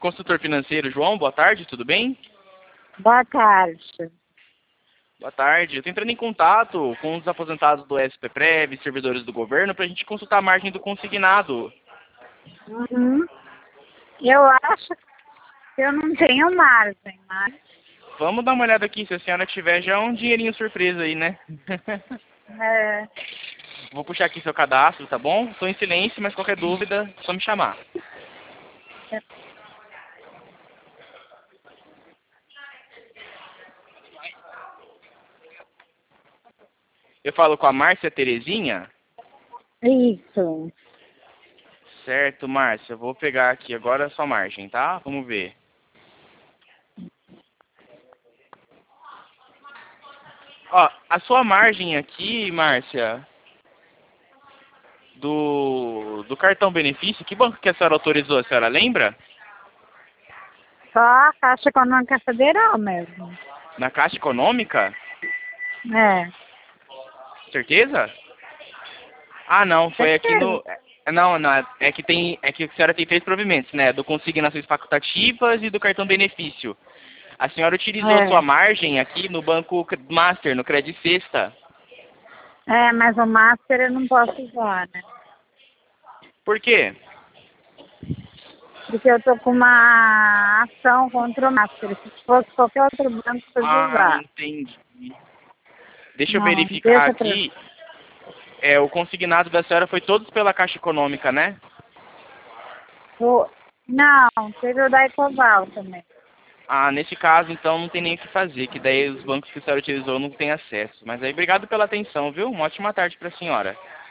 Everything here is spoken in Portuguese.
consultor financeiro, João, boa tarde, tudo bem? Boa tarde. Boa tarde. Eu estou entrando em contato com os aposentados do SPPrev, servidores do governo, para a gente consultar a margem do consignado. Uhum. Eu acho que eu não tenho margem, mas... Vamos dar uma olhada aqui, se a senhora tiver já um dinheirinho surpresa aí, né? É, Vou puxar aqui seu cadastro, tá bom? Estou em silêncio, mas qualquer dúvida, é só me chamar. Eu falo com a Márcia Terezinha? isso. Certo, Márcia. Eu vou pegar aqui agora a sua margem, tá? Vamos ver. Ó, a sua margem aqui, Márcia, do cartão benefício, que banco que a senhora autorizou, a senhora lembra? Só a Caixa Econômica Federal mesmo. Na Caixa Econômica? É. Certeza? Ah, não, foi aqui Certeza. no... Não, não, é que a senhora tem três provimentos, né? Do consignações facultativas e do cartão benefício. A senhora utilizou a sua É. margem aqui no Banco Master, no Credit Sexta. É, mas o Master eu não posso usar, né? Por quê? Porque eu tô com uma ação contra o Master. Se fosse qualquer outro banco, eu podia Ah, usar. entendi. Deixa eu Não, verificar deixa pra... aqui. O consignado da senhora foi todos pela Caixa Econômica, né? Não, teve o da Ecoval também. Ah, nesse caso, então, não tem nem o que fazer, que daí os bancos que a senhora utilizou não têm acesso. Mas aí, obrigado pela atenção, viu? Uma ótima tarde para a senhora.